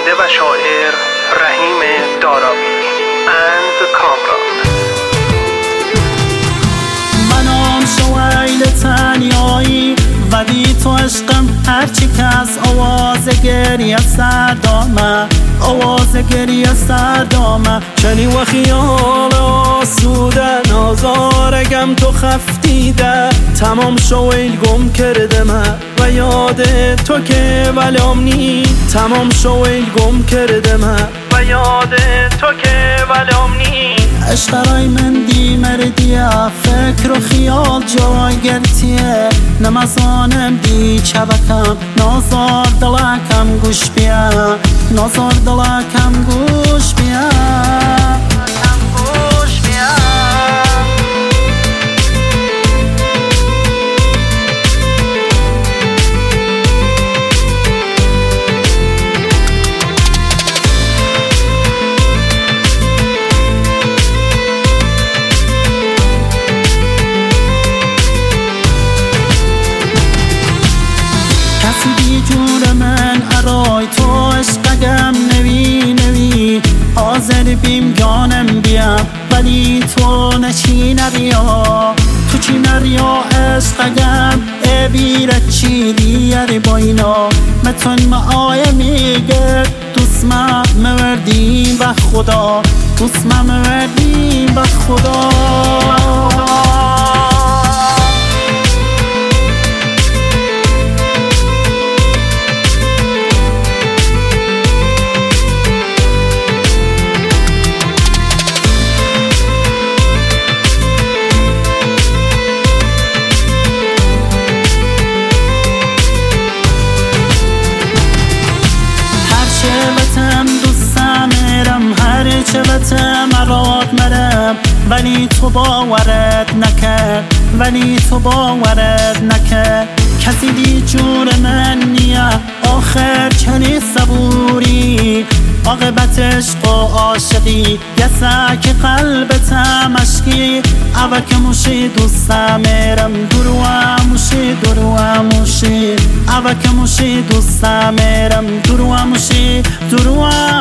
خواننده و شاعر رحیم دارابی اند کامران. منم شویل تنیایی ولی تو عشقم، هرچی کس آواز گریه سردامه، آواز گریه سردامه. چنی و خیال آسوده نازارگم تو خفتیده، تمام شویل گم کرده من و یاد تو که ولام نی، تمام شویل گم کرده من و یاد تو که ولام نی. عشق رای من دی مردیه، فکر و خیال جای گرتیه، نمازانم دی چبکم، نازار دلکم گوش بیا، نازار دلکم گوش بیا. کسی جور من ارای تو عشقگم نوی نوی، حاضر بیم گانم بیم ولی تو نچی نریا، تو چی نریا عشقگم بیره چی دیاری با اینا. متون ما آیه میگه دوست ما موردیم به خدا، دوست ما موردیم به خدا. چه بتم مراد مرم ولی تو باورت نکرد، ولی تو باورت نکرد. کسی دی جور من نیه آخر چنی صبوری، عاقبتش با عاشقی یه سک قلبتم اشکی. اوک موشی دوستم میرم درو موشی درو موشی، اوک موشی دوستم میرم درو موشی درو